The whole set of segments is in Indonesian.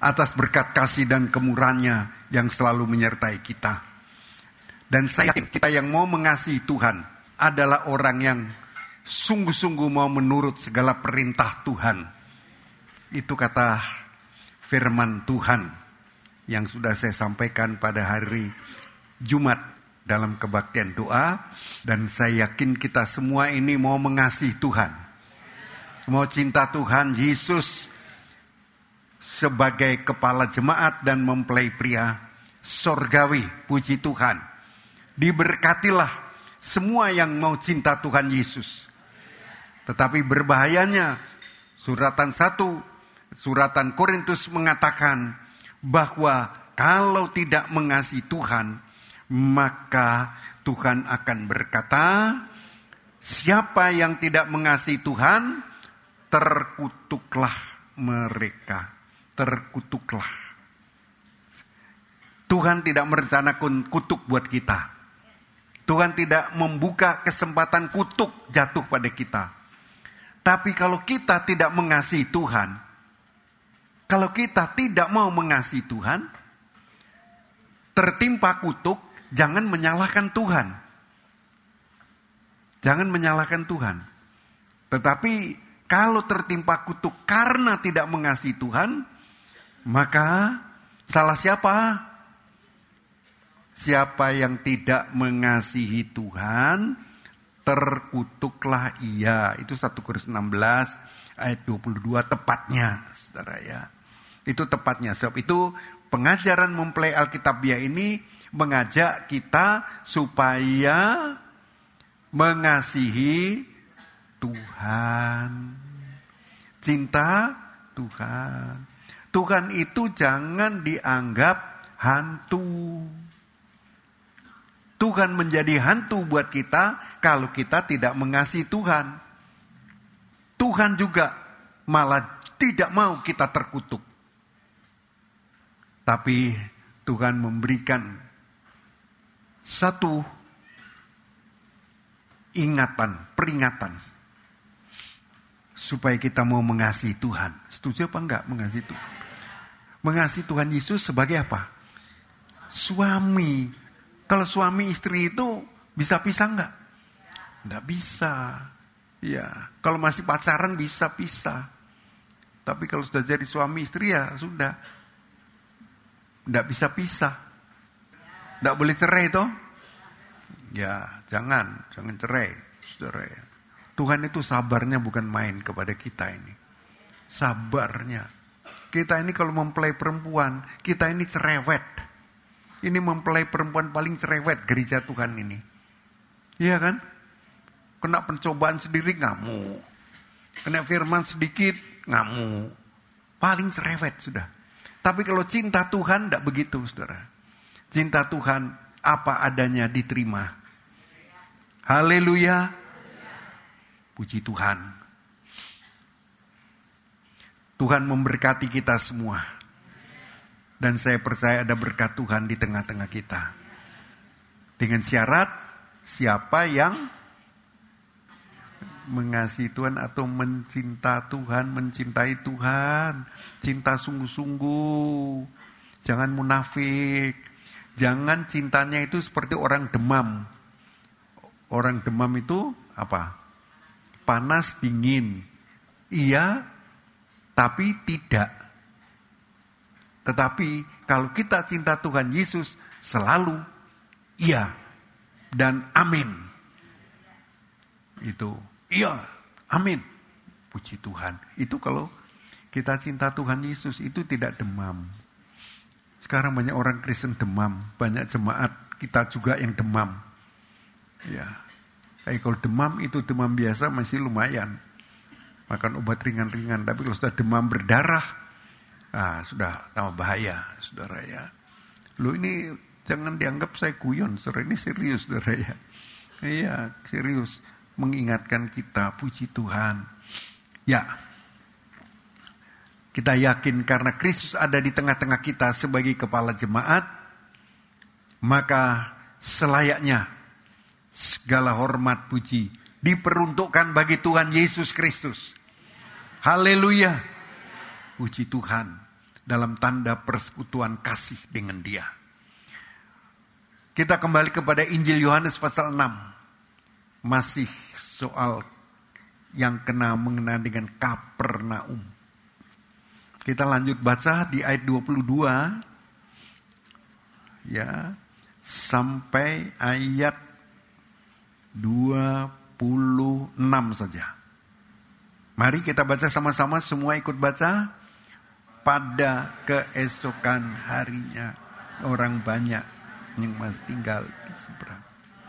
atas berkat kasih dan kemurahan-Nya yang selalu menyertai kita. Dan saya yakin kita yang mau mengasihi Tuhan adalah orang yang sungguh-sungguh mau menurut segala perintah Tuhan. Itu kata firman Tuhan yang sudah saya sampaikan pada hari Jumat dalam kebaktian doa. Dan saya yakin kita semua ini mau mengasihi Tuhan, mau cinta Tuhan Yesus sebagai kepala jemaat dan mempelai pria sorgawi. Puji Tuhan, diberkatilah semua yang mau cinta Tuhan Yesus. Tetapi berbahayanya suratan Korintus mengatakan bahwa kalau tidak mengasihi Tuhan, maka Tuhan akan berkata, siapa yang tidak mengasihi Tuhan, terkutuklah mereka. Terkutuklah. Tuhan tidak merencanakan kutuk buat kita. Tuhan tidak membuka kesempatan kutuk jatuh pada kita. Tapi kalau kita tidak mengasihi Tuhan, kalau kita tidak mau mengasihi Tuhan, tertimpa kutuk, jangan menyalahkan Tuhan. Jangan menyalahkan Tuhan. Tetapi kalau tertimpa kutuk karena tidak mengasihi Tuhan, maka salah siapa? Siapa yang tidak mengasihi Tuhan, terkutuklah ia. Itu 1 Korintus 16 ayat 22 tepatnya, saudara ya. Itu tepatnya. Sebab itu pengajaran mempelai Alkitabiah ini mengajak kita supaya mengasihi Tuhan. Cinta Tuhan. Tuhan itu jangan dianggap hantu. Tuhan menjadi hantu buat kita kalau kita tidak mengasihi Tuhan. Tuhan juga malah tidak mau kita terkutuk. Tapi Tuhan memberikan satu peringatan. Supaya kita mau mengasihi Tuhan. Setuju apa enggak mengasihi Tuhan? Mengasihi Tuhan Yesus sebagai apa? Suami. Kalau suami istri itu bisa pisah enggak? Enggak bisa. Ya, kalau masih pacaran bisa pisah. Tapi kalau sudah jadi suami istri ya sudah. Enggak bisa pisah. Enggak boleh cerai toh? Ya, jangan cerai, saudara ya. Tuhan itu sabarnya bukan main kepada kita ini. Sabarnya. Kita ini kalau mempelai perempuan, kita ini cerewet. Ini mempelai perempuan paling cerewet gereja Tuhan ini. Iya kan? Kena pencobaan sendiri ngamuk. Kena firman sedikit ngamuk. Paling cerewet sudah. Tapi kalau cinta Tuhan tidak begitu, saudara. Cinta Tuhan apa adanya diterima. Haleluya. Puji Tuhan. Tuhan memberkati kita semua. Dan saya percaya ada berkat Tuhan di tengah-tengah kita. Dengan syarat siapa yang mengasihi Tuhan atau mencinta Tuhan, mencintai Tuhan. Cinta sungguh-sungguh. Jangan munafik. Jangan cintanya itu seperti orang demam. Orang demam itu apa? Panas, dingin. Iya, tapi tidak. Tetapi kalau kita cinta Tuhan Yesus, selalu iya dan amin. Itu iya, amin. Puji Tuhan. Itu kalau kita cinta Tuhan Yesus, itu tidak demam. Sekarang banyak orang Kristen demam. Banyak jemaat kita juga yang demam. Ya. Tapi kalau demam itu demam biasa masih lumayan. Makan obat ringan-ringan. Tapi kalau sudah demam berdarah, sudah tambah bahaya, saudara ya. Lo ini jangan dianggap saya guyon, saudara. Ini serius, saudara ya. Iya, serius. Mengingatkan kita, puji Tuhan. Ya. Kita yakin karena Kristus ada di tengah-tengah kita sebagai kepala jemaat. Maka selayaknya segala hormat puji diperuntukkan bagi Tuhan Yesus Kristus. Haleluya. Puji Tuhan. dalam tanda persekutuan kasih dengan Dia. Kita kembali kepada Injil Yohanes pasal 6. Masih soal yang mengenai dengan Kapernaum. Kita lanjut baca di ayat 22 ya sampai ayat 26 saja. Mari kita baca sama-sama, semua ikut baca. Pada keesokan harinya orang banyak yang masih tinggal di seberang.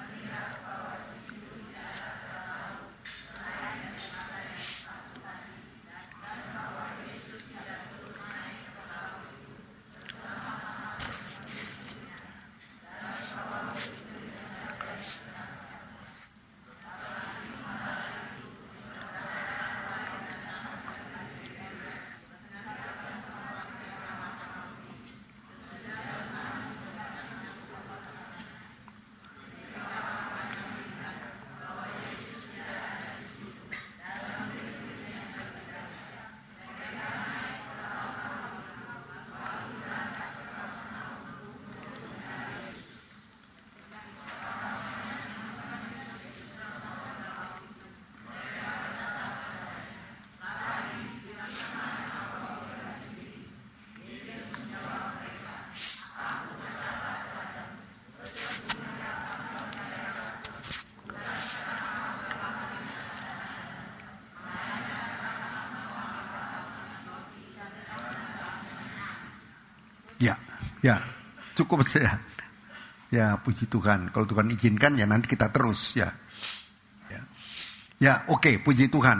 Ya, cukup saja. Ya, puji Tuhan. Kalau Tuhan izinkan ya nanti kita terus ya. Ya, oke, puji Tuhan.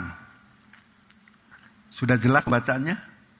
Sudah jelas bacaannya?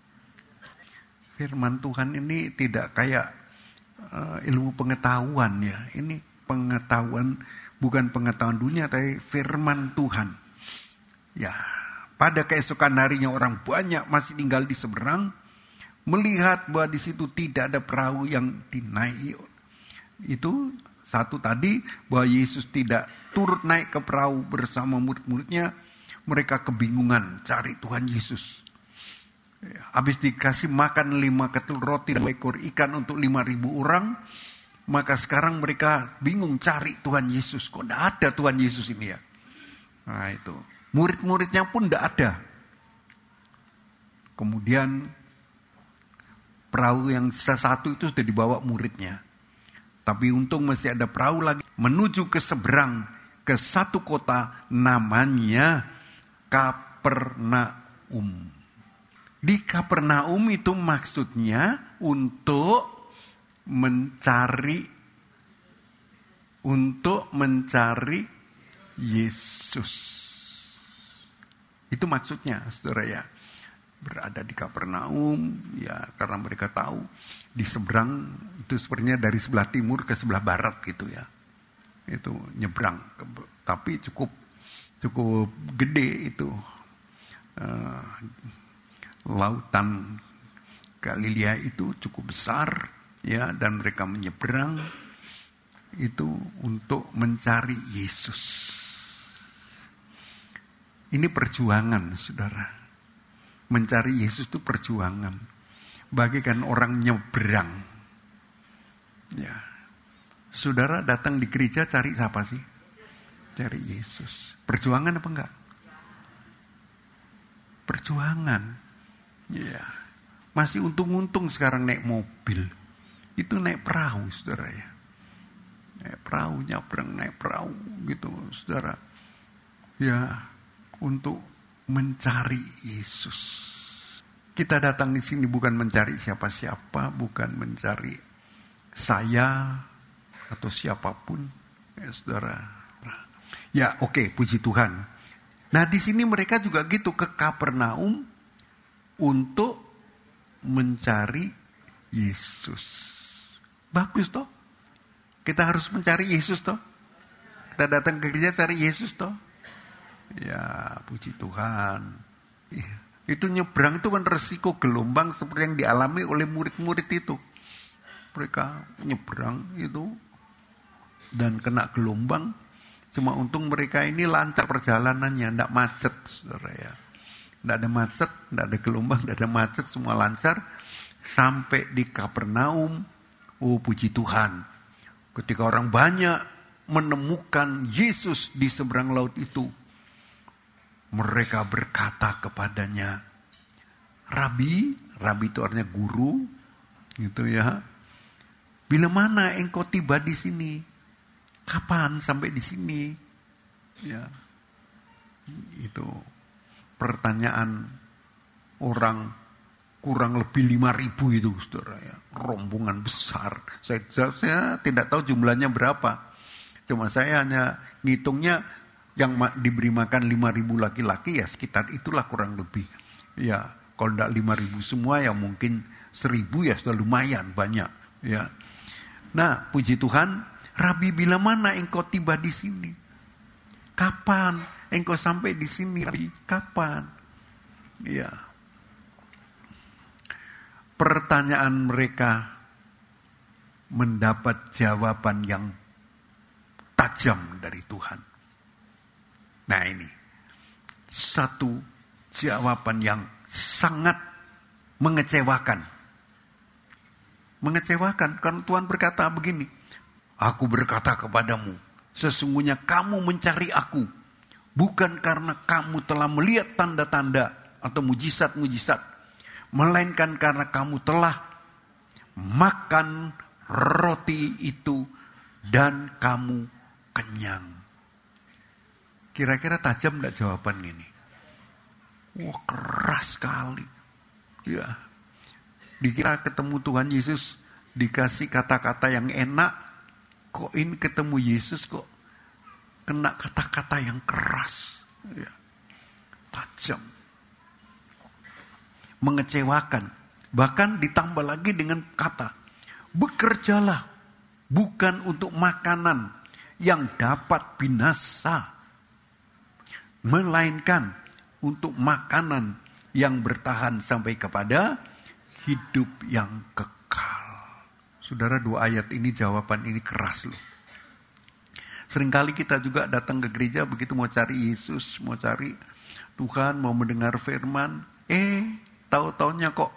Firman Tuhan ini tidak kayak ilmu pengetahuan ya. Ini pengetahuan, bukan pengetahuan dunia, tapi firman Tuhan. Ya, pada keesokan harinya orang banyak masih tinggal di seberang. Melihat bahwa di situ tidak ada perahu yang dinaiki. Itu satu tadi, bahwa Yesus tidak turut naik ke perahu bersama murid-muridnya. Mereka kebingungan cari Tuhan Yesus. Habis dikasih makan 5 ketul roti dan 2 ekor ikan untuk 5.000 orang. Maka sekarang mereka bingung cari Tuhan Yesus. Kok tidak ada Tuhan Yesus ini ya? Nah itu. Murid-muridnya pun tidak ada. Kemudian perahu yang satu itu sudah dibawa muridnya. Tapi untung masih ada perahu lagi menuju ke seberang, ke satu kota namanya Kapernaum. Di Kapernaum itu maksudnya untuk mencari Yesus. Itu maksudnya, saudara ya. Berada di Kapernaum ya, karena mereka tahu di seberang itu sebenarnya dari sebelah timur ke sebelah barat gitu ya, itu nyebrang, tapi cukup gede itu lautan Galilea itu cukup besar ya, dan mereka menyeberang itu untuk mencari Yesus. Ini perjuangan, saudara. Mencari Yesus itu perjuangan. Bagaikan orang nyebrang. Ya. Saudara datang di gereja cari siapa sih? Cari Yesus. Perjuangan apa enggak? Perjuangan. Ya. Masih untung-untung sekarang naik mobil. Itu naik perahu, saudara ya. Naik perahu, nyebrang, naik perahu gitu, saudara. Ya, untuk mencari Yesus. Kita datang di sini bukan mencari siapa-siapa, bukan mencari saya atau siapapun, ya saudara. Ya, oke, puji Tuhan. Nah, di sini mereka juga gitu ke Kapernaum untuk mencari Yesus. Bagus toh? Kita harus mencari Yesus toh? Kita datang ke gereja cari Yesus toh? Ya, puji Tuhan. Itu nyebrang itu kan resiko gelombang seperti yang dialami oleh murid-murid itu. Mereka nyebrang itu dan kena gelombang. Cuma untung mereka ini lancar perjalanannya, tidak macet, saudara ya. Tidak ada macet, tidak ada gelombang, tidak ada macet, semua lancar. Sampai di Kapernaum, oh puji Tuhan. Ketika orang banyak menemukan Yesus di seberang laut itu, mereka berkata kepadanya, Rabi itu artinya guru, gitu ya. Bila mana engkau tiba di sini? Kapan sampai di sini? Ya, itu pertanyaan orang kurang lebih 5.000 itu, saudara ya. Rombongan besar. Saya tidak tahu jumlahnya berapa. Cuma saya hanya ngitungnya yang diberi makan 5.000 laki-laki ya sekitar itulah kurang lebih. Ya, kalau tidak 5.000 semua ya mungkin 1.000 ya sudah lumayan banyak. Ya. Nah, puji Tuhan, Rabi, bila mana engkau tiba di sini? Kapan engkau sampai di sini, Rabi? Kapan? Ya. Pertanyaan mereka mendapat jawaban yang tajam dari Tuhan. Nah ini, satu jawaban yang sangat mengecewakan. Mengecewakan karena Tuhan berkata begini, aku berkata kepadamu, sesungguhnya kamu mencari aku, bukan karena kamu telah melihat tanda-tanda atau mujizat-mujizat, melainkan karena kamu telah makan roti itu dan kamu kenyang. Kira-kira tajam enggak jawaban ini? Wah, keras sekali. Ya. Dikira ketemu Tuhan Yesus dikasih kata-kata yang enak, kok ini ketemu Yesus kok kena kata-kata yang keras. Ya. Tajam. Mengecewakan. Bahkan ditambah lagi dengan kata, bekerjalah bukan untuk makanan yang dapat binasa, melainkan untuk makanan yang bertahan sampai kepada hidup yang kekal. Saudara, 2 ayat ini jawaban ini keras loh. Seringkali kita juga datang ke gereja begitu mau cari Yesus, mau cari Tuhan, mau mendengar firman, tahu-taunya kok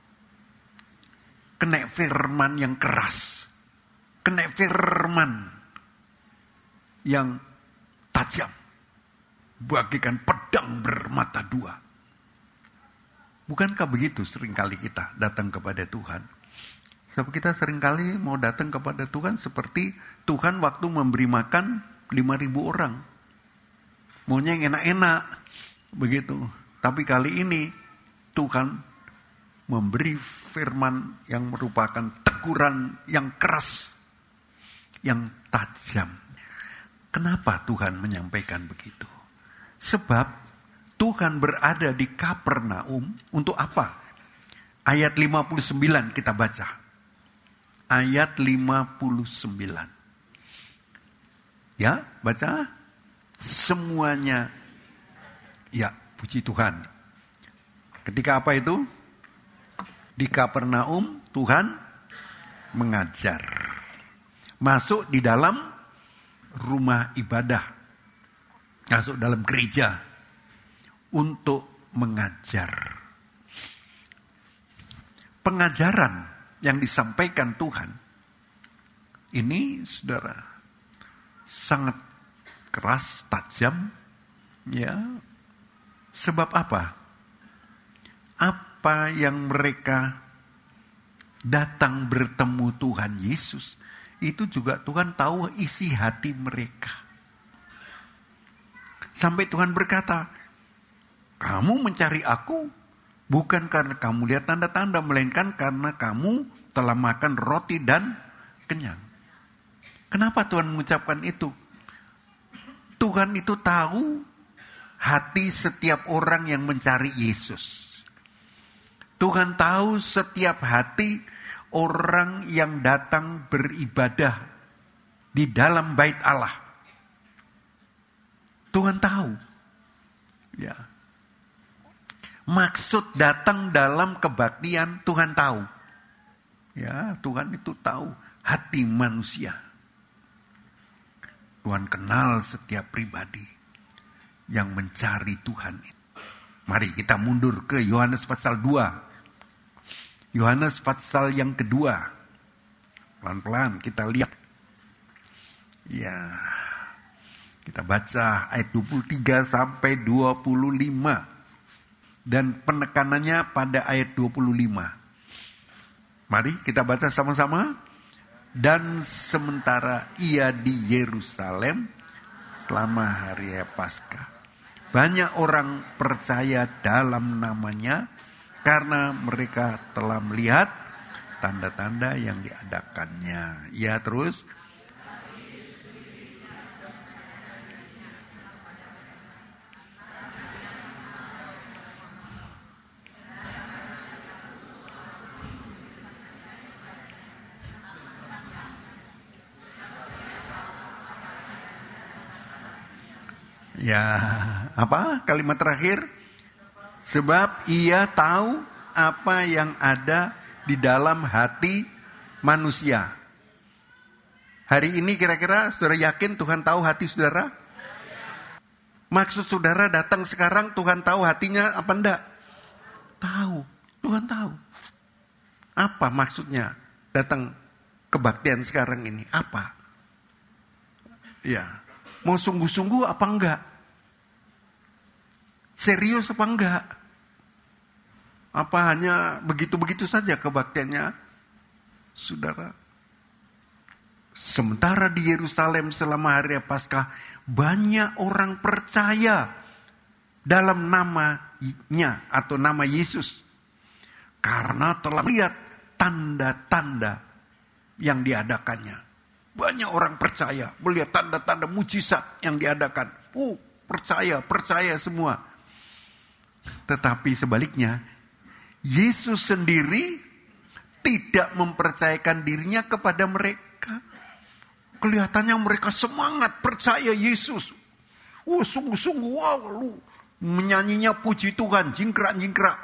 kena firman yang keras, kena firman yang tajam, bagikan pedang bermata 2. Bukankah begitu seringkali kita datang kepada Tuhan? Sebab kita seringkali mau datang kepada Tuhan seperti Tuhan waktu memberi makan 5.000 orang. Maunya yang enak-enak, begitu. Tapi kali ini Tuhan memberi firman yang merupakan teguran yang keras, yang tajam. Kenapa Tuhan menyampaikan begitu? Sebab Tuhan berada di Kapernaum untuk apa? Ayat 59 kita baca. Ayat 59. Ya, baca. Semuanya. Ya, puji Tuhan. Ketika apa itu? Di Kapernaum Tuhan mengajar. Masuk di dalam rumah ibadah. Masuk dalam gereja. Untuk mengajar. Pengajaran yang disampaikan Tuhan ini, saudara, sangat keras, tajam, ya. Sebab apa? Apa yang mereka datang bertemu Tuhan Yesus, itu juga Tuhan tahu isi hati mereka. Sampai Tuhan berkata, kamu mencari aku bukan karena kamu lihat tanda-tanda, melainkan karena kamu telah makan roti dan kenyang. Kenapa Tuhan mengucapkan itu? Tuhan itu tahu hati setiap orang yang mencari Yesus. Tuhan tahu setiap hati orang yang datang beribadah di dalam bait Allah. Tuhan tahu. Ya. Maksud datang dalam kebaktian Tuhan tahu. Ya, Tuhan itu tahu hati manusia. Tuhan kenal setiap pribadi yang mencari Tuhan. Mari kita mundur ke Yohanes pasal 2. Yohanes pasal yang kedua. Pelan-pelan kita lihat. Ya. Kita baca ayat 23 sampai 25. Dan penekanannya pada ayat 25. Mari kita baca sama-sama. Dan sementara ia di Yerusalem selama hari Paskah, banyak orang percaya dalam namanya karena mereka telah melihat tanda-tanda yang diadakannya. Ya, terus. Ya, apa kalimat terakhir? Sebab ia tahu apa yang ada di dalam hati manusia. Hari ini kira-kira saudara yakin Tuhan tahu hati saudara? Maksud saudara datang sekarang Tuhan tahu hatinya apa enggak? Tahu, Tuhan tahu. Apa maksudnya datang kebaktian sekarang ini? Apa? Ya, mau sungguh-sungguh apa enggak? Serius apa enggak? Apa hanya begitu-begitu saja kebaktiannya? Saudara, sementara di Yerusalem selama hari Paskah, banyak orang percaya dalam namanya atau nama Yesus. Karena telah lihat tanda-tanda yang diadakannya. Banyak orang percaya melihat tanda-tanda mujizat yang diadakan. Percaya semua. Tetapi sebaliknya, Yesus sendiri tidak mempercayakan dirinya kepada mereka. Kelihatannya mereka semangat percaya Yesus. Sungguh-sungguh, lu menyanyinya puji Tuhan, jingkrak-jingkrak.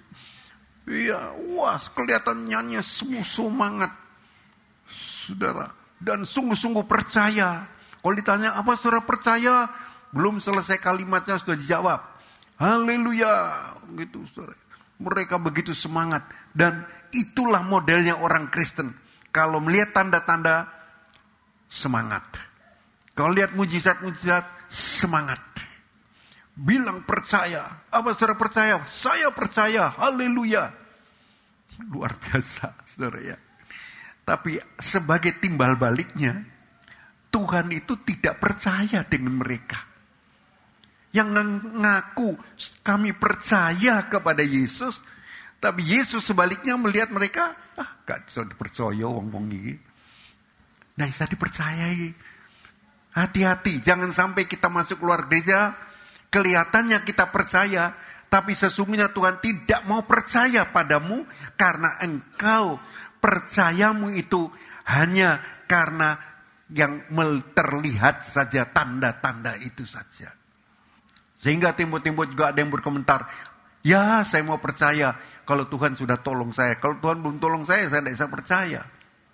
Iya, kelihatan nyanyi semua semangat. Saudara, dan sungguh-sungguh percaya. Kalau ditanya, apa saudara percaya? Belum selesai kalimatnya sudah dijawab. Haleluya, gitu saudara. Mereka begitu semangat. Dan itulah modelnya orang Kristen. Kalau melihat tanda-tanda, semangat. Kalau lihat mujizat-mujizat, semangat. Bilang percaya. Apa saudara percaya? Saya percaya, haleluya. Luar biasa saudara ya. Tapi sebagai timbal baliknya, Tuhan itu tidak percaya dengan mereka. Yang ngaku kami percaya kepada Yesus, tapi Yesus sebaliknya melihat mereka, gak bisa dipercaya wong-wong ini. Nah, bisa dipercayai. Hati-hati, jangan sampai kita masuk luar gereja, kelihatannya kita percaya, tapi sesungguhnya Tuhan tidak mau percaya padamu, karena engkau percayamu itu hanya karena yang terlihat saja, tanda-tanda itu saja. Sehingga timbul-timbul juga ada yang berkomentar, ya saya mau percaya kalau Tuhan sudah tolong saya. Kalau Tuhan belum tolong saya tidak bisa percaya.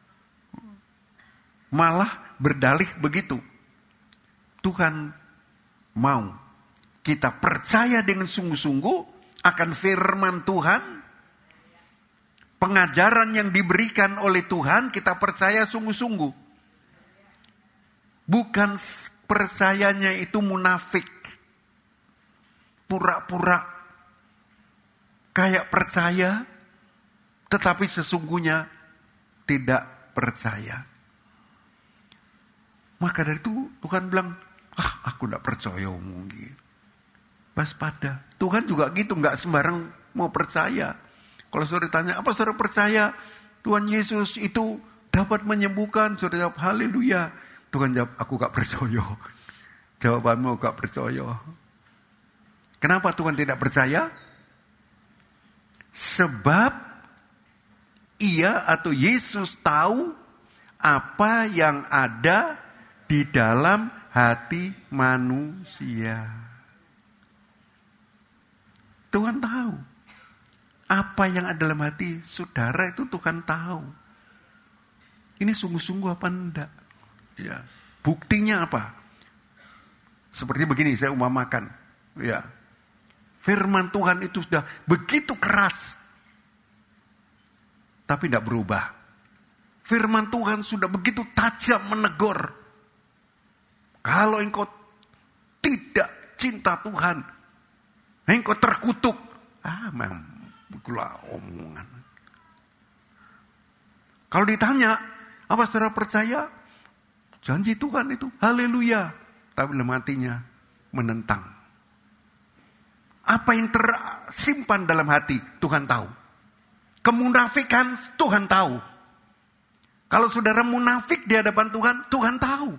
Malah berdalih begitu. Tuhan mau kita percaya dengan sungguh-sungguh akan firman Tuhan. Pengajaran yang diberikan oleh Tuhan kita percaya sungguh-sungguh. Bukan percayanya itu munafik. Pura-pura kayak percaya, tetapi sesungguhnya tidak percaya. Maka dari itu Tuhan bilang, aku tidak percaya mungkin. Waspada. Tuhan juga gitu, nggak sembarang mau percaya. Kalau saudara tanya, apa saudara percaya Tuhan Yesus itu dapat menyembuhkan? Saudara jawab, haleluya. Tuhan jawab, aku gak percaya. Jawabanmu gak percaya. Kenapa Tuhan tidak percaya? Sebab ia atau Yesus tahu apa yang ada di dalam hati manusia. Tuhan tahu. Apa yang ada dalam hati saudara itu Tuhan tahu. Ini sungguh-sungguh apa enggak? Ya. Buktinya apa? Seperti begini, saya umpamakan. Ya. Firman Tuhan itu sudah begitu keras. tapi tidak berubah. Firman Tuhan sudah begitu tajam menegur. Kalau engkau tidak cinta Tuhan, engkau terkutuk. Memang itulah omongan. Kalau ditanya, apa saudara percaya? Janji Tuhan itu, haleluya. Tapi dalam hatinya menentang. Apa yang tersimpan dalam hati, Tuhan tahu. Kemunafikan, Tuhan tahu. Kalau saudara munafik di hadapan Tuhan, Tuhan tahu.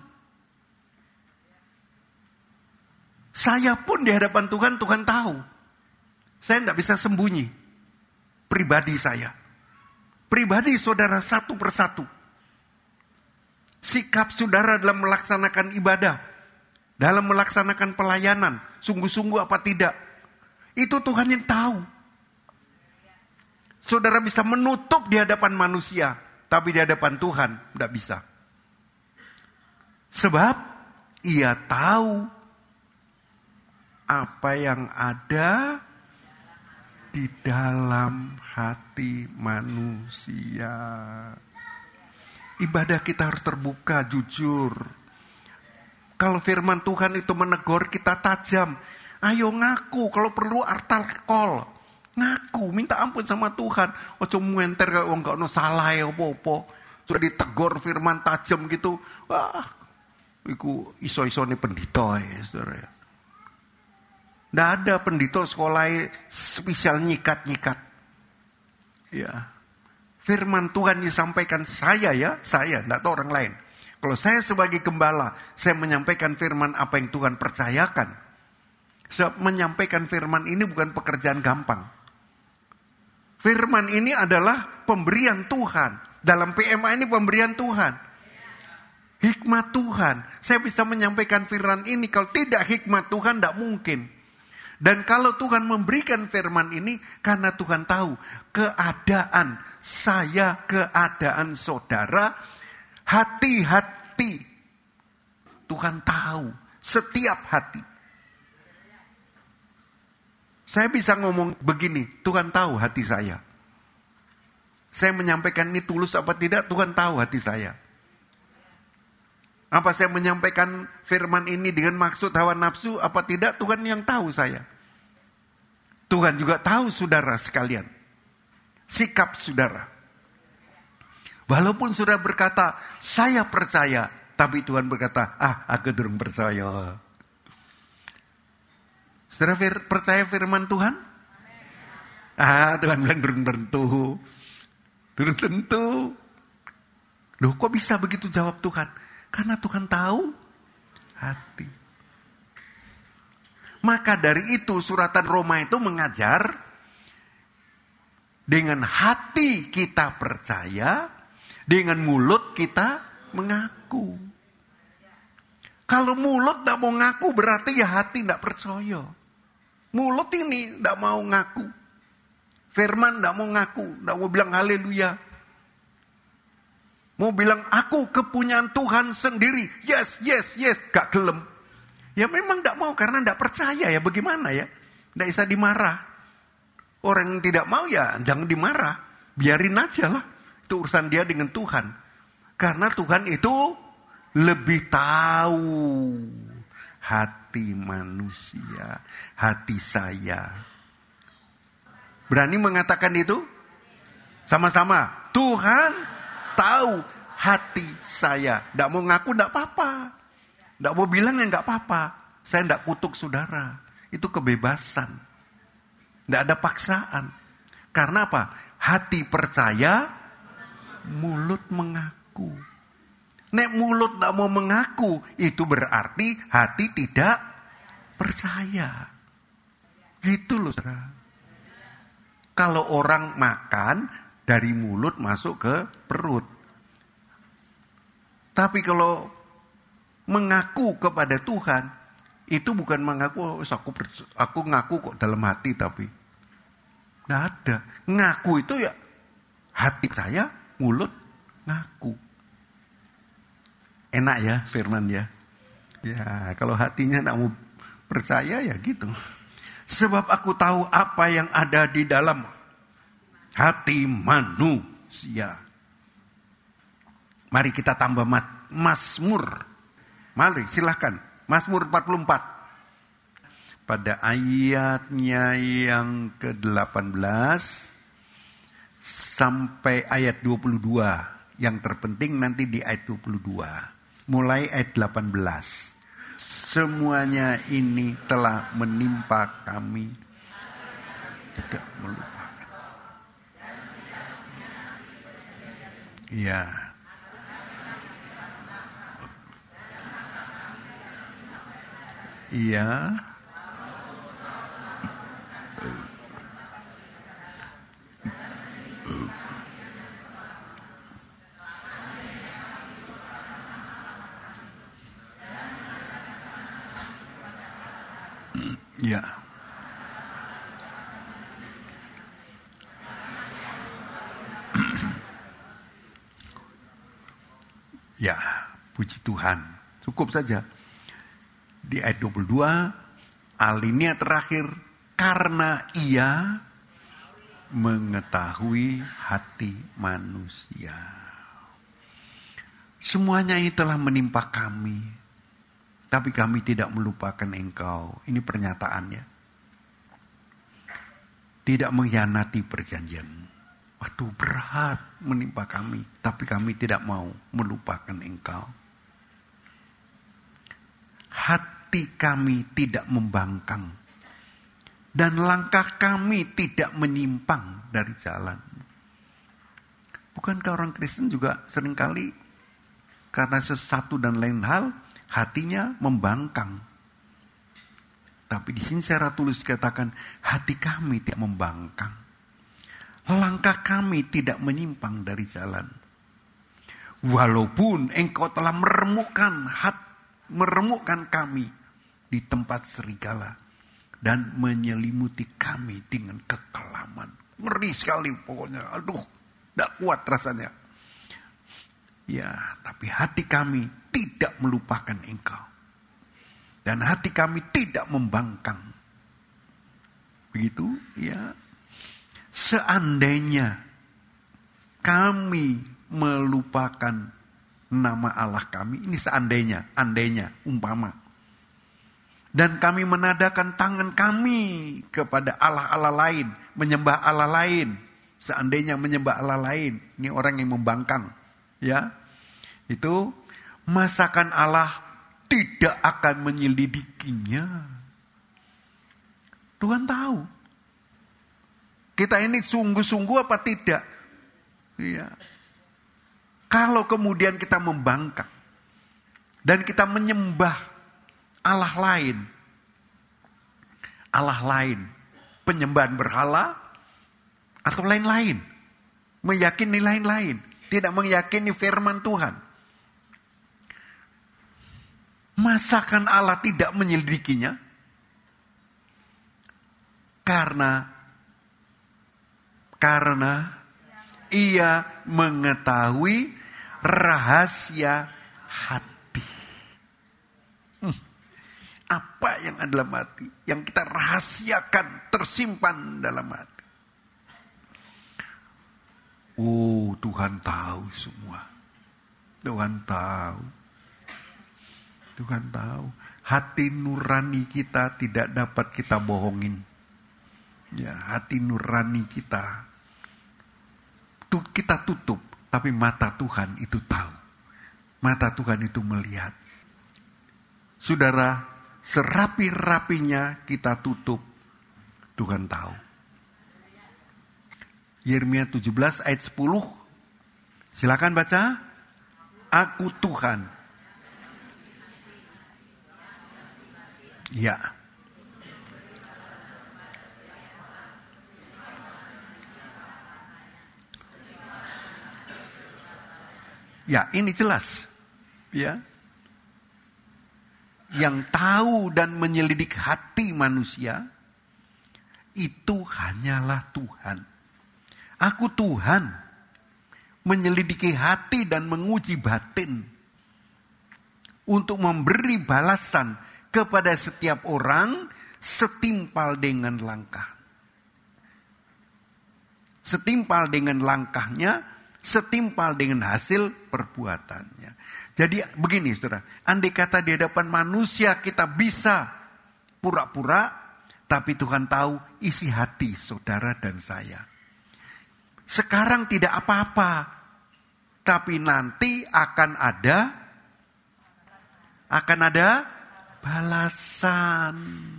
Saya pun di hadapan Tuhan, Tuhan tahu. Saya tidak bisa sembunyi. Pribadi saya. Pribadi saudara satu persatu. Sikap saudara dalam melaksanakan ibadah. Dalam melaksanakan pelayanan. Sungguh-sungguh apa tidak. Itu Tuhan yang tahu. Saudara bisa menutup di hadapan manusia. Tapi di hadapan Tuhan tidak bisa. Sebab Ia tahu apa yang ada di dalam hati manusia. Ibadah kita harus terbuka, jujur. Kalau firman Tuhan itu menegur, kita tajam. Ayo ngaku, kalau perlu alkohol. Ngaku, minta ampun sama Tuhan. Ojo muenter kalau enggak ono salah ya apa-apa. Sudah ditegur firman tajam gitu. Wah, iku iso-isone pendeta ya, saudara ya. Nggak ada pendeta sekolah spesial nyikat-nyikat. Ya. Firman Tuhan disampaikan saya, enggak tahu orang lain. Kalau saya sebagai gembala, saya menyampaikan firman apa yang Tuhan percayakan. Sebab menyampaikan firman ini bukan pekerjaan gampang. Firman ini adalah pemberian Tuhan. Dalam PMA ini pemberian Tuhan. Hikmat Tuhan. Saya bisa menyampaikan firman ini. Kalau tidak hikmat Tuhan, tidak mungkin. Dan kalau Tuhan memberikan firman ini, karena Tuhan tahu keadaan saya, keadaan saudara, hati-hati. Tuhan tahu setiap hati. Saya bisa ngomong begini, Tuhan tahu hati saya. Saya menyampaikan ini tulus apa tidak, Tuhan tahu hati saya. Apa saya menyampaikan firman ini dengan maksud hawa nafsu apa tidak, Tuhan yang tahu saya. Tuhan juga tahu saudara sekalian. Sikap saudara. Walaupun saudara berkata, saya percaya. Tapi Tuhan berkata, aku durung percaya. Saudara percaya firman Tuhan? Tuhan bilang durung tentu. Durung tentu. Loh kok bisa begitu jawab Tuhan? Karena Tuhan tahu hati. Maka dari itu suratan Roma itu mengajar dengan hati kita percaya, dengan mulut kita mengaku. Kalau mulut tidak mau ngaku berarti ya hati tidak percaya. Mulut ini tidak mau ngaku. Firman tidak mau ngaku, tidak mau bilang haleluya. Mau bilang aku kepunyaan Tuhan sendiri. Yes, yes, yes, gak gelem. Ya memang tidak mau karena tidak percaya ya bagaimana ya. Tidak bisa dimarah. Orang yang tidak mau ya jangan dimarah. Biarin aja lah. Itu urusan dia dengan Tuhan. Karena Tuhan itu lebih tahu hati manusia. Hati saya. Berani mengatakan itu? Sama-sama. Tuhan tahu hati saya. Tidak mau ngaku tidak apa-apa. Tidak mau bilang ya nggak apa-apa. Saya tidak kutuk saudara. Itu kebebasan. Tidak ada paksaan. Karena apa? Hati percaya, mulut mengaku. Nek mulut tidak mau mengaku, itu berarti hati tidak percaya. Gitu loh saudara. Kalau orang makan, dari mulut masuk ke perut. Tapi kalau mengaku kepada Tuhan, itu bukan mengaku, aku ngaku kok dalam hati tapi. Tidak ada. Ngaku itu ya hati saya, mulut ngaku. Enak ya firman ya. Ya kalau hatinya tidak mau percaya ya gitu. Sebab aku tahu apa yang ada di dalam hati manusia. Mari kita tambah Mazmur. Mari silahkan. Mazmur 44. Pada ayatnya yang ke-18 sampai ayat 22. Yang terpenting nanti di ayat 22. Mulai ayat 18. Semuanya ini telah menimpa kami. Tidak melupakan. Ya. Iya. Ya. Ya, puji Tuhan. Cukup saja. Di ayat 22, alinea terakhir, karena ia mengetahui hati manusia. Semuanya ini telah menimpa kami, tapi kami tidak melupakan Engkau. Ini pernyataannya. Tidak mengkhianati perjanjian. Waduh, berat menimpa kami, tapi kami tidak mau melupakan Engkau. Hati kami tidak membangkang, dan langkah kami tidak menyimpang dari jalan. Bukankah orang Kristen juga seringkali karena sesuatu dan lain hal hatinya membangkang? Tapi di sini secara tulis katakan hati kami tidak membangkang, langkah kami tidak menyimpang dari jalan. Walaupun Engkau telah meremukkan kami di tempat serigala dan menyelimuti kami dengan kekelaman. Ngeri sekali pokoknya. Aduh, tidak kuat rasanya. Ya, tapi hati kami tidak melupakan Engkau. Dan hati kami tidak membangkang. Begitu, ya. Seandainya kami melupakan nama Allah kami, ini seandainya, andainya, umpama. Dan kami menadakan tangan kami kepada Allah-Allah lain, menyembah Allah lain. Seandainya menyembah Allah lain, ini orang yang membangkang, ya. Itu masakan Allah tidak akan menyelidikinya. Tuhan tahu. Kita ini sungguh-sungguh apa tidak? Iya. Kalau kemudian kita membangkang dan kita menyembah Allah lain, penyembahan berhala atau lain-lain, meyakini lain-lain, tidak meyakini firman Tuhan. Masakan Allah tidak menyelidikinya? Karena ia mengetahui rahasia hati. Apa yang ada dalam hati? Yang kita rahasiakan, tersimpan dalam hati. Oh, Tuhan tahu semua. Tuhan tahu. Tuhan tahu. Hati nurani kita tidak dapat kita bohongin. Ya, hati nurani kita tutup, tapi mata Tuhan itu tahu. Mata Tuhan itu melihat. Saudara, serapi-rapinya kita tutup, Tuhan tahu. Yeremia 17 ayat 10. Silakan baca. Aku Tuhan. Ya. Ya, ini jelas. Ya. Yang tahu dan menyelidik hati manusia itu hanyalah Tuhan. Aku Tuhan, menyelidiki hati dan menguji batin untuk memberi balasan kepada setiap orang setimpal dengan langkah. Setimpal dengan langkahnya setimpal dengan hasil perbuatannya. Jadi begini saudara, andai kata di hadapan manusia kita bisa pura-pura, tapi Tuhan tahu isi hati saudara dan saya. Sekarang tidak apa-apa, tapi nanti akan ada balasan.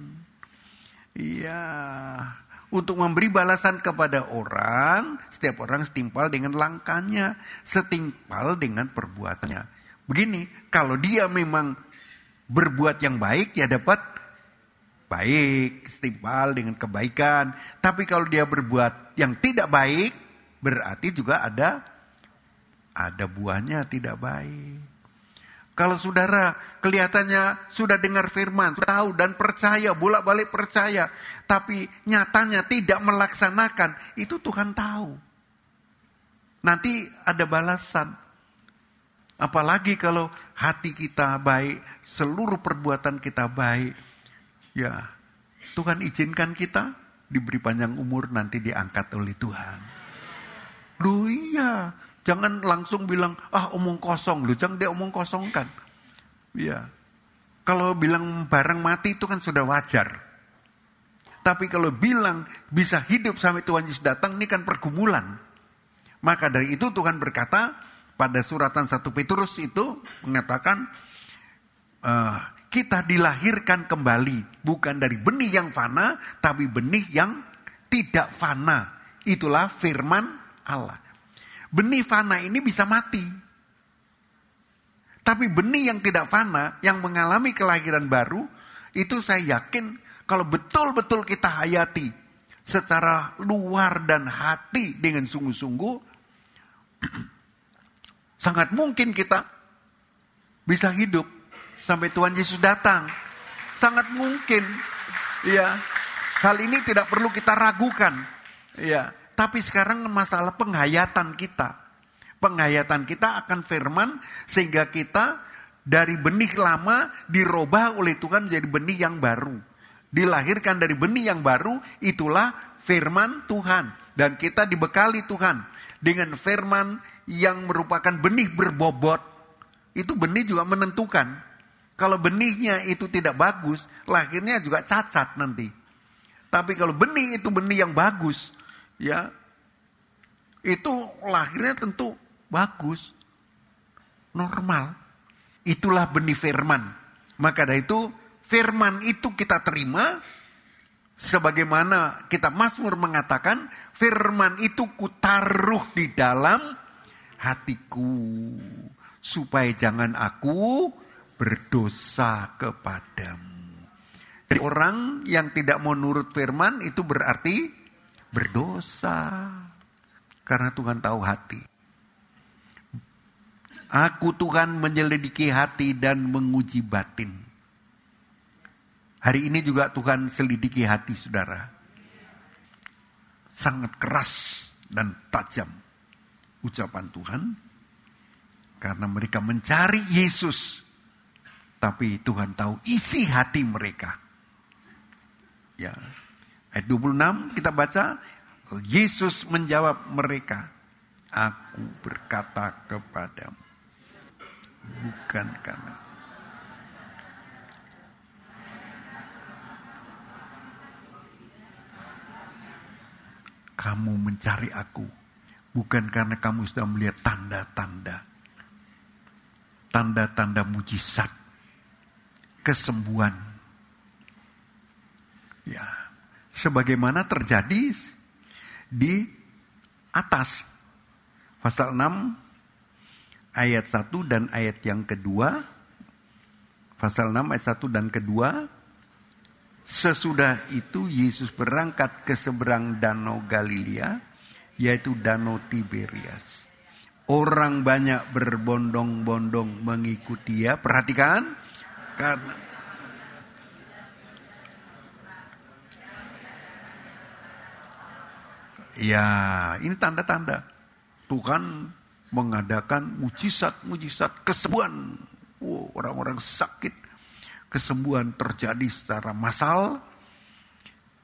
Iya, untuk memberi balasan kepada orang, setiap orang setimpal dengan langkahnya, setimpal dengan perbuatannya. Begini, kalau dia memang berbuat yang baik, ya dapat baik, setimpal dengan kebaikan. Tapi kalau dia berbuat yang tidak baik, berarti juga ada buahnya tidak baik. Kalau saudara kelihatannya sudah dengar firman, tahu dan percaya, bolak-balik percaya, tapi nyatanya tidak melaksanakan, itu Tuhan tahu. Nanti ada balasan. Apalagi kalau hati kita baik, seluruh perbuatan kita baik, ya Tuhan izinkan kita diberi panjang umur, nanti diangkat oleh Tuhan. Duh iya, jangan langsung bilang, omong kosong. Jangan dia omong kosongkan. Ya. Kalau bilang barang mati itu kan sudah wajar. Tapi kalau bilang bisa hidup sampai Tuhan Yesus datang, ini kan pergumulan. Maka dari itu Tuhan berkata, pada suratan 1 Petrus itu mengatakan, kita dilahirkan kembali. Bukan dari benih yang fana, tapi benih yang tidak fana. Itulah firman Allah. Benih fana ini bisa mati. Tapi benih yang tidak fana, yang mengalami kelahiran baru, itu saya yakin kalau betul-betul kita hayati secara luar dan hati dengan sungguh-sungguh, sangat mungkin kita bisa hidup sampai Tuhan Yesus datang. Sangat mungkin. Ya. Hal ini tidak perlu kita ragukan. Ya. Tapi sekarang masalah penghayatan kita. Penghayatan kita akan firman sehingga kita dari benih lama dirubah oleh Tuhan menjadi benih yang baru. Dilahirkan dari benih yang baru, itulah firman Tuhan. Dan kita dibekali Tuhan dengan firman yang merupakan benih berbobot. Itu benih juga menentukan. Kalau benihnya itu tidak bagus, lahirnya juga cacat nanti. Tapi kalau benih itu benih yang bagus, ya, itu lahirnya tentu bagus, normal. Itulah benih firman. Maka dari itu firman itu kita terima, sebagaimana kita Mazmur mengatakan, firman itu kutaruh di dalam hatiku, supaya jangan aku berdosa kepadamu. Jadi orang yang tidak mau nurut firman itu berarti berdosa. Karena Tuhan tahu hati. Aku Tuhan menyelidiki hati dan menguji batin. Hari ini juga Tuhan selidiki hati saudara. Sangat keras dan tajam ucapan Tuhan. Karena mereka mencari Yesus. Tapi Tuhan tahu isi hati mereka. Ya. Ayat 26 kita baca. Yesus menjawab mereka. Aku berkata kepadamu. Bukan karena. Kamu mencari aku. Bukan karena kamu sudah melihat tanda-tanda. Tanda-tanda mujizat. Kesembuhan. Ya. Sebagaimana terjadi di atas. Pasal 6 ayat 1 dan ayat yang kedua. Pasal 6 ayat 1 dan kedua. Sesudah itu Yesus berangkat ke seberang danau Galilea, yaitu danau Tiberias. Orang banyak berbondong-bondong mengikuti dia. Perhatikan. Karena ya, ini tanda-tanda. Tuhan mengadakan mujizat-mujizat kesembuhan. Orang-orang sakit. Kesembuhan terjadi secara massal.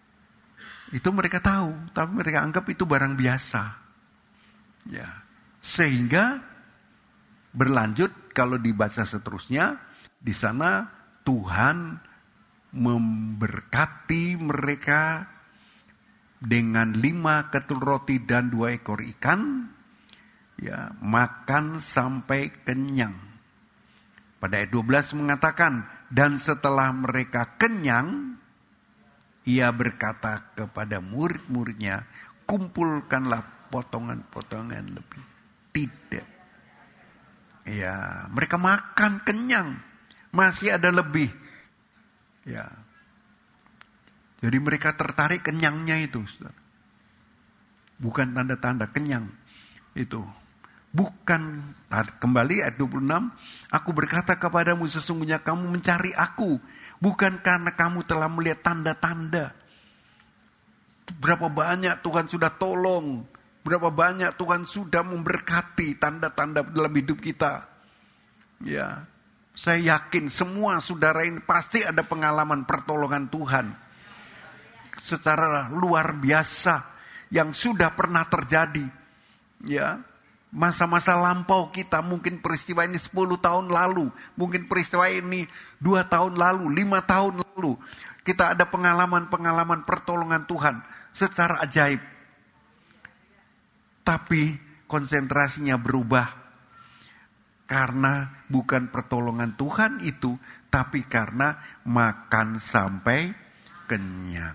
Itu mereka tahu. Tapi mereka anggap itu barang biasa. Ya. Sehingga berlanjut kalau dibaca seterusnya, di sana Tuhan memberkati mereka dengan 5 ketul roti dan 2 ekor ikan, ya, makan sampai kenyang. Pada ayat 12 mengatakan, dan setelah mereka kenyang, ia berkata kepada murid-muridnya, kumpulkanlah potongan-potongan lebih. Tidak. Ya, mereka makan kenyang, masih ada lebih. Ya. Jadi mereka tertarik kenyangnya itu, saudara. Bukan tanda-tanda kenyang itu. Bukan, kembali ayat 26, aku berkata kepadamu sesungguhnya kamu mencari aku, bukan karena kamu telah melihat tanda-tanda. Berapa banyak Tuhan sudah tolong, berapa banyak Tuhan sudah memberkati tanda-tanda dalam hidup kita. Ya, saya yakin semua saudara ini pasti ada pengalaman pertolongan Tuhan secara luar biasa yang sudah pernah terjadi. Ya, masa-masa lampau kita, mungkin peristiwa ini 10 tahun lalu, mungkin peristiwa ini 2 tahun lalu, 5 tahun lalu, kita ada pengalaman-pengalaman pertolongan Tuhan secara ajaib. Tapi konsentrasinya berubah. Karena bukan pertolongan Tuhan itu, tapi karena makan sampai kenyang.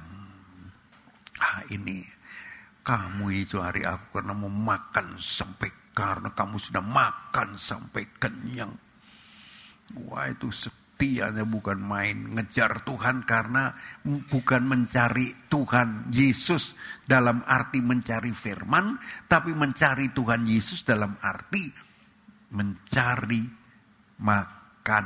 Ini kamu itu hari aku karena mau makan sampai, karena kamu sudah makan sampai kenyang. Wah, itu setianya bukan main. Ngejar Tuhan karena bukan mencari Tuhan Yesus dalam arti mencari firman, tapi mencari Tuhan Yesus dalam arti mencari makan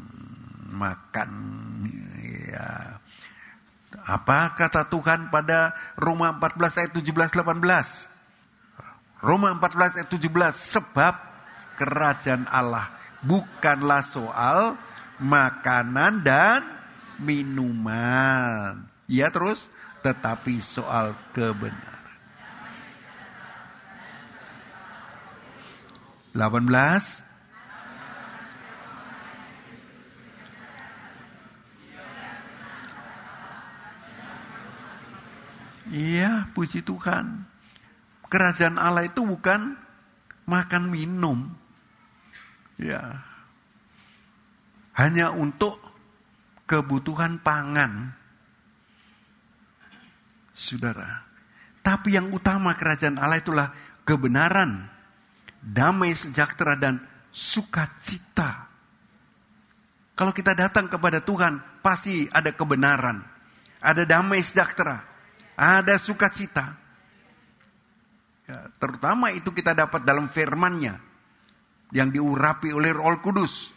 ya. Apa kata Tuhan pada Roma 14 ayat 17-18? Roma 14 ayat 17, sebab kerajaan Allah bukanlah soal makanan dan minuman. Ya, terus, tetapi soal kebenaran. 18. Iya, puji Tuhan. Kerajaan Allah itu bukan makan minum. Ya. Hanya untuk kebutuhan pangan. Saudara. Tapi yang utama kerajaan Allah itulah kebenaran, damai sejahtera dan sukacita. Kalau kita datang kepada Tuhan, pasti ada kebenaran, ada damai sejahtera, ada sukacita. Ya, terutama itu kita dapat dalam firman-Nya yang diurapi oleh Roh Kudus.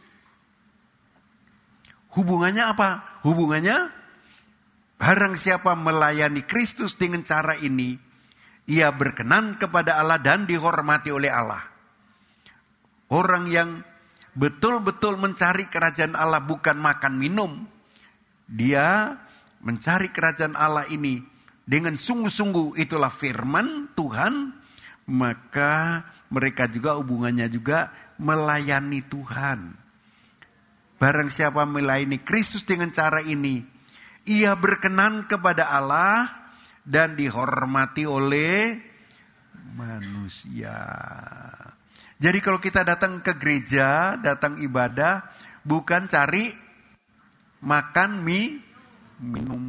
Hubungannya apa? Hubungannya, barang siapa melayani Kristus dengan cara ini, ia berkenan kepada Allah dan dihormati oleh Allah. Orang yang betul-betul mencari kerajaan Allah bukan makan minum. Dia mencari kerajaan Allah ini dengan sungguh-sungguh, itulah firman Tuhan. Maka mereka juga hubungannya juga melayani Tuhan. Barang siapa melayani Kristus dengan cara ini, ia berkenan kepada Allah dan dihormati oleh manusia. Jadi kalau kita datang ke gereja, datang ibadah, bukan cari makan minum.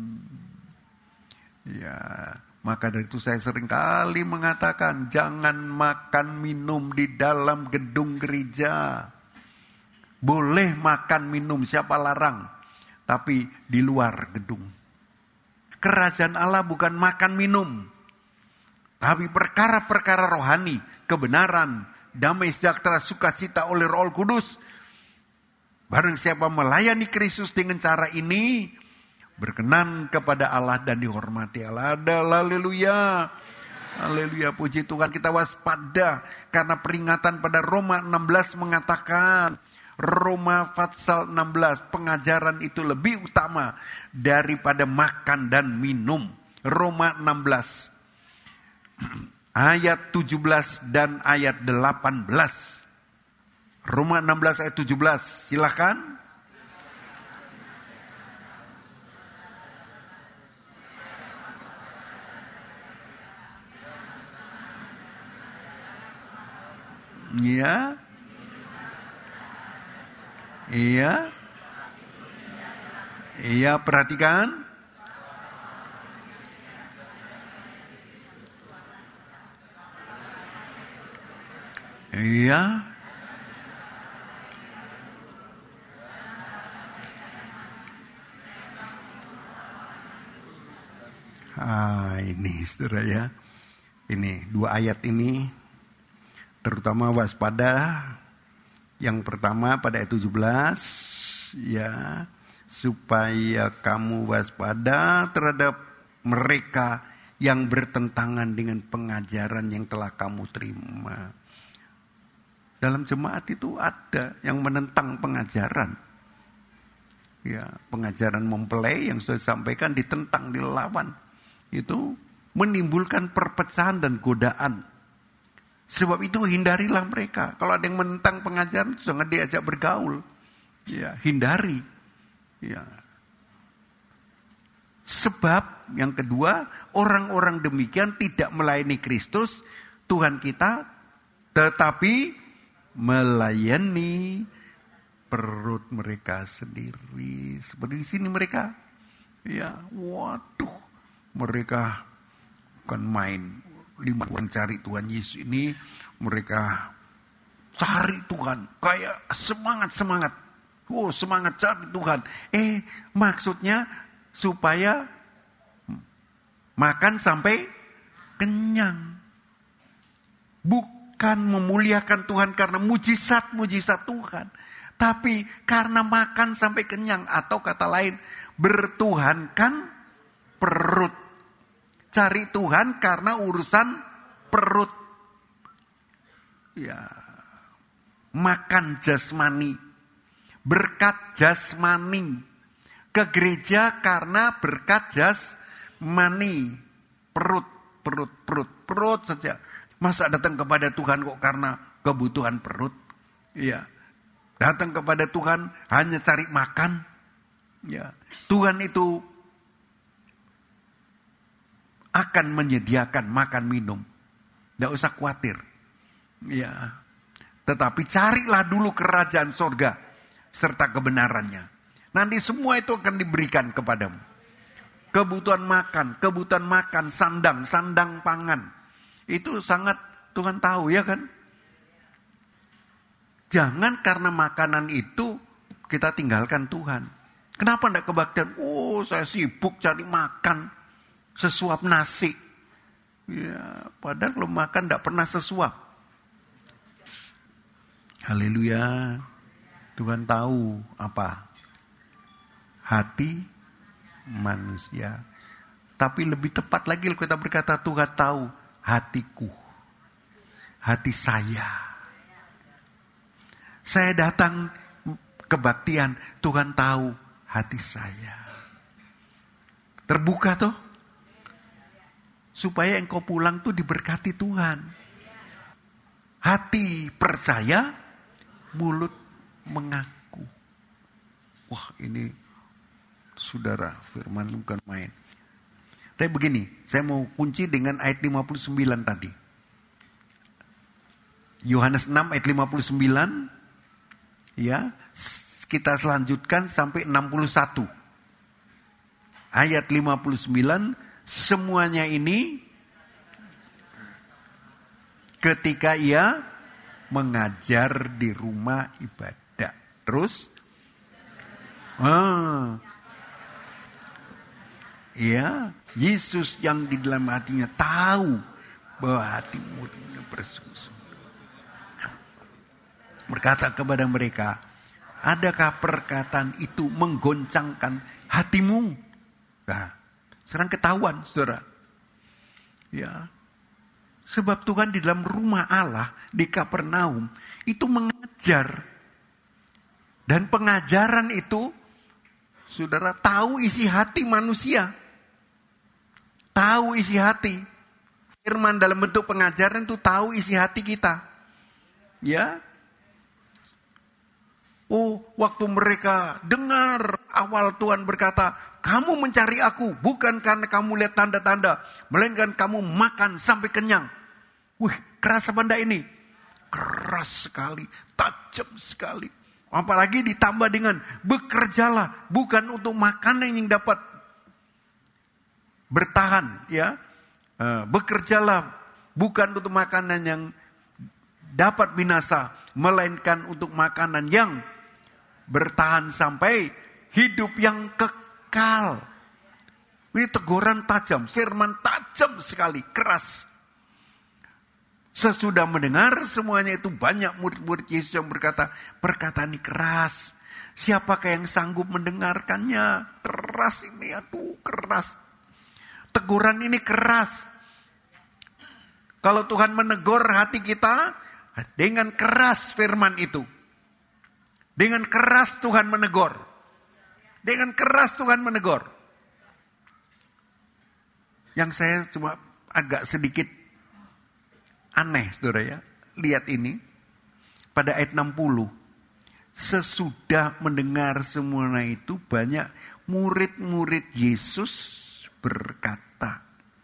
Ya, maka dari itu saya sering kali mengatakan, jangan makan minum di dalam gedung gereja. Boleh makan minum, siapa larang, tapi di luar gedung. Kerajaan Allah bukan makan minum, tapi perkara-perkara rohani, kebenaran, damai sejahtera, sukacita oleh Roh Kudus. Barang siapa melayani Kristus dengan cara ini, berkenan kepada Allah dan dihormati Allah. Haleluya. Haleluya, puji Tuhan. Kita waspada karena peringatan pada Roma 16 mengatakan, Roma pasal 16, pengajaran itu lebih utama daripada makan dan minum. Roma 16 ayat 17 dan ayat 18. Roma 16 ayat 17. Silakan. Iya. Iya. Iya, perhatikan. Iya. Ini saudara ya. Ini 2 ayat ini terutama waspada. Yang pertama pada ayat 17 ya, supaya kamu waspada terhadap mereka yang bertentangan dengan pengajaran yang telah kamu terima. Dalam jemaat itu ada yang menentang pengajaran. Ya, pengajaran mempelai yang sudah disampaikan ditentang, dilawan. Itu menimbulkan perpecahan dan godaan. Sebab itu hindarilah mereka. Kalau ada yang menentang pengajaran, jangan diajak bergaul. Ya, hindari. Ya. Sebab yang kedua, orang-orang demikian tidak melayani Kristus, Tuhan kita, tetapi melayani perut mereka sendiri. Seperti di sini mereka. Ya, waduh, mereka bukan main. 5 orang cari Tuhan Yesus ini, mereka cari Tuhan kayak semangat. Oh, semangat cari Tuhan. Maksudnya supaya makan sampai kenyang. Bukan memuliakan Tuhan karena mujizat-mujizat Tuhan, tapi karena makan sampai kenyang, atau kata lain, bertuhankan perut. Cari Tuhan karena urusan perut. Ya. Makan jasmani. Berkat jasmani. Ke gereja karena berkat jasmani. Perut saja. Masa datang kepada Tuhan kok karena kebutuhan perut? Ya. Datang kepada Tuhan hanya cari makan. Ya. Tuhan itu akan menyediakan makan minum. Tidak usah khawatir. Ya. Tetapi carilah dulu kerajaan sorga serta kebenarannya. Nanti semua itu akan diberikan kepadamu. Kebutuhan makan, sandang pangan. Itu sangat Tuhan tahu, ya kan? Jangan karena makanan itu kita tinggalkan Tuhan. Kenapa tidak kebaktian? Oh, saya sibuk cari makan. Sesuap nasi. Ya, padahal kalau makan tidak pernah sesuap. Haleluya. Tuhan tahu apa? Hati manusia. Tapi lebih tepat lagi kalau kita berkata Tuhan tahu hatiku. Hati saya. Saya datang kebaktian, Tuhan tahu hati saya. Terbuka tuh. Supaya engkau pulang tuh diberkati Tuhan. Hati percaya, mulut mengaku. Wah, ini saudara, firman bukan main. Tapi begini, saya mau kunci dengan ayat 59 tadi. Yohanes 6 ayat 59. Ya, kita selanjutkan sampai 61. Ayat 59. Semuanya ini ketika ia mengajar di rumah ibadah. Terus? Ya, Yesus yang di dalam hatinya tahu bahwa hati muridnya bersungguh-sungguh. Berkata kepada mereka, adakah perkataan itu menggoncangkan hatimu? Nah, sekarang ketahuan, saudara. Ya. Sebab Tuhan di dalam rumah Allah di Kapernaum itu mengajar. Dan pengajaran itu, saudara, tahu isi hati manusia. Tahu isi hati. firman dalam bentuk pengajaran itu tahu isi hati kita. Ya. Oh, waktu mereka dengar awal Tuhan berkata, kamu mencari aku bukan karena kamu lihat tanda-tanda, melainkan kamu makan sampai kenyang. Wih, keras apa enggak ini? Keras sekali, tajam sekali. Apalagi ditambah dengan bekerjalah bukan untuk makanan yang dapat bertahan, ya. Bekerjalah bukan untuk makanan yang dapat binasa, melainkan untuk makanan yang bertahan sampai hidup yang kekal. Ini teguran tajam, firman tajam sekali, keras. Sesudah mendengar semuanya itu, banyak murid-murid Yesus yang berkata, perkataan ini keras. Siapakah yang sanggup mendengarkannya? Keras ini, aduh keras. Teguran ini keras. Kalau Tuhan menegur hati kita, dengan keras firman itu. Dengan keras Tuhan menegur. Dengan keras Tuhan menegur. Yang saya cuma agak sedikit aneh, saudara ya. Lihat ini. Pada ayat 60. Sesudah mendengar semua itu, banyak murid-murid Yesus berkata.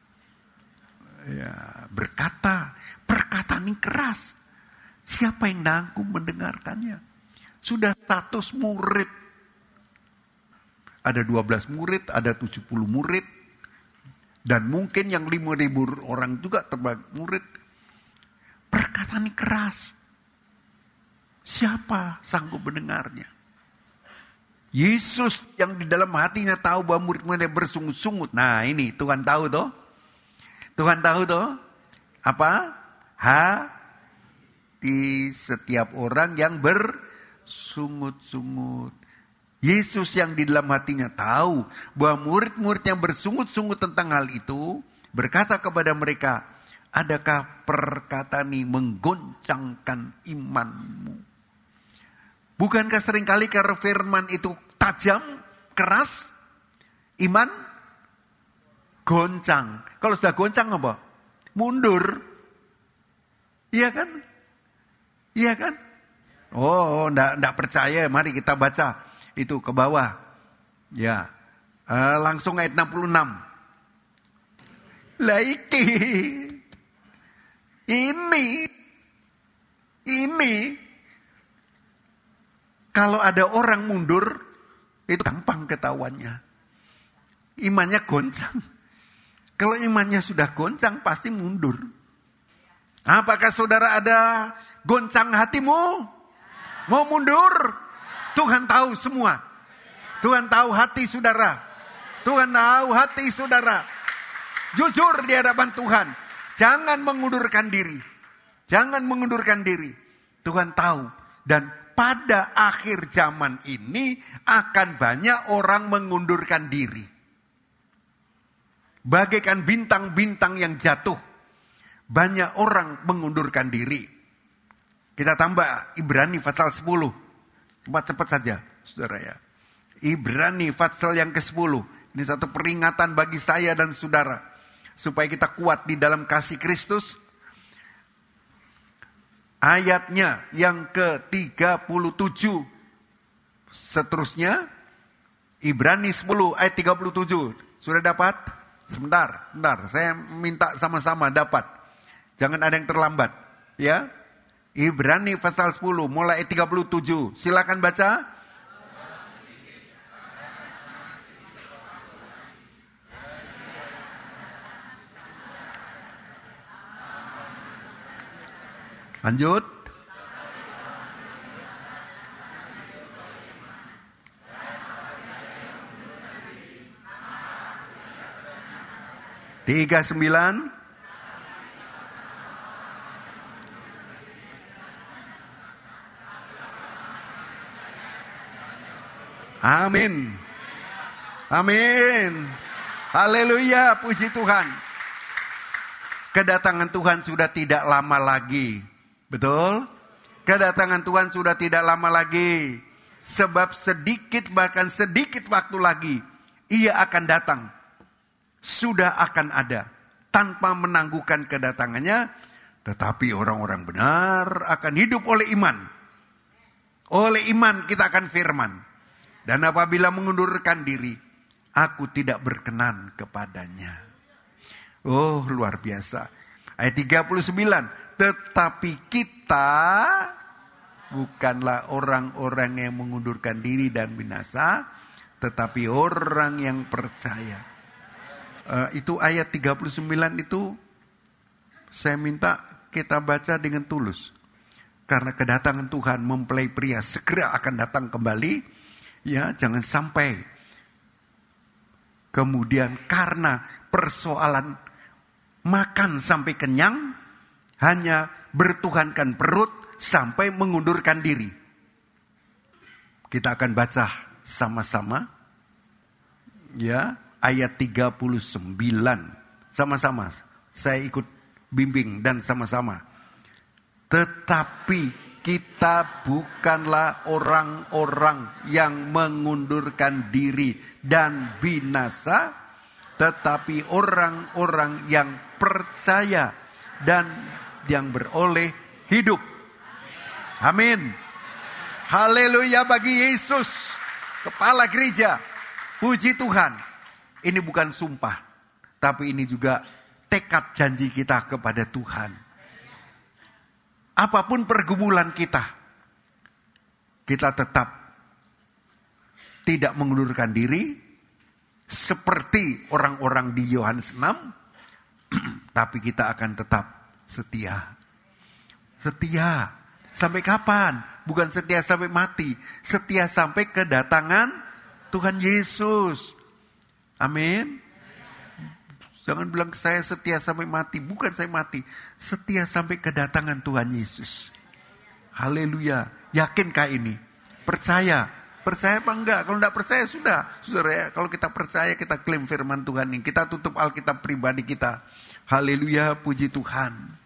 Ya, berkata. Perkataan ini keras. Siapa yang sanggup mendengarkannya? Sudah status murid. Ada 12 murid, ada 70 murid. Dan mungkin yang 5.000 orang juga terbagi murid. Perkataan ini keras. Siapa sanggup mendengarnya? Yesus yang di dalam hatinya tahu bahwa murid-muridnya bersungut-sungut. Nah ini Tuhan tahu toh. Tuhan tahu toh. Apa? Hati setiap orang yang bersungut-sungut. Yesus yang di dalam hatinya tahu bahwa murid-murid yang bersungut-sungut tentang hal itu, berkata kepada mereka, adakah perkataan ini menggoncangkan imanmu? Bukankah seringkali karena firman itu tajam, keras, iman goncang. Kalau sudah goncang apa? Mundur. Iya kan? Iya kan? Oh, enggak percaya. Mari kita baca itu ke bawah. Ya. Langsung ayat 66. Laiki. Ini. Kalau ada orang mundur, itu gampang ketahuannya. Imannya goncang. Kalau imannya sudah goncang, pasti mundur. Apakah saudara ada goncang hatimu? Mau mundur? Tuhan tahu semua. Tuhan tahu hati saudara. Tuhan tahu hati saudara. Jujur di hadapan Tuhan. Jangan mengundurkan diri. Jangan mengundurkan diri. Tuhan tahu. Dan pada akhir zaman ini akan banyak orang mengundurkan diri. Bagaikan bintang-bintang yang jatuh. Banyak orang mengundurkan diri. Kita tambah Ibrani pasal 10. Cepat-cepat saja, saudara ya. Ibrani pasal yang ke-10. Ini satu peringatan bagi saya dan saudara. Supaya kita kuat di dalam kasih Kristus. Ayatnya yang ke-37. Seterusnya. Ibrani 10 ayat 37. Sudah dapat? Sebentar. Saya minta sama-sama dapat. Jangan ada yang terlambat. Ya. Ibrani pasal 10 mulai ayat 37. Silakan baca. Lanjut. Tiga 9. Amin. Amin. Haleluya, puji Tuhan. Kedatangan Tuhan sudah tidak lama lagi. Betul? Kedatangan Tuhan sudah tidak lama lagi. Sebab sedikit, bahkan sedikit waktu lagi, Ia akan datang. Sudah akan ada. tanpa menangguhkan kedatangannya, tetapi orang-orang benar akan hidup oleh iman. Oleh iman kita akan firman. Dan apabila mengundurkan diri, aku tidak berkenan kepadanya. Oh, luar biasa. Ayat 39. Tetapi kita bukanlah orang-orang yang mengundurkan diri dan binasa, tetapi orang yang percaya. Itu ayat 39 itu saya minta kita baca dengan tulus. Karena kedatangan Tuhan mempelai pria segera akan datang kembali. Ya, jangan sampai kemudian karena persoalan makan sampai kenyang, hanya bertuhankan perut sampai mengundurkan diri. Kita akan baca sama-sama. Ya, ayat 39. Sama-sama. Saya ikut bimbing dan sama-sama. Tetapi kita bukanlah orang-orang yang mengundurkan diri dan binasa, tetapi orang-orang yang percaya dan yang beroleh hidup. Amin. Haleluya bagi Yesus, Kepala Gereja. Puji Tuhan. Ini bukan sumpah, tapi ini juga tekad janji kita kepada Tuhan. Apapun pergumulan kita tetap tidak mengundurkan diri seperti orang-orang di Yohanes 6, tapi kita akan tetap setia. Setia sampai kapan? Bukan setia sampai mati, setia sampai kedatangan Tuhan Yesus. Amin. Jangan bilang saya setia sampai mati. Bukan saya mati. Setia sampai kedatangan Tuhan Yesus. Haleluya. Yakinkah ini? Percaya. Percaya apa enggak? Kalau enggak percaya sudah. Saudara ya, kalau kita percaya kita klaim firman Tuhan ini. Kita tutup Alkitab pribadi kita. Haleluya. Puji Tuhan.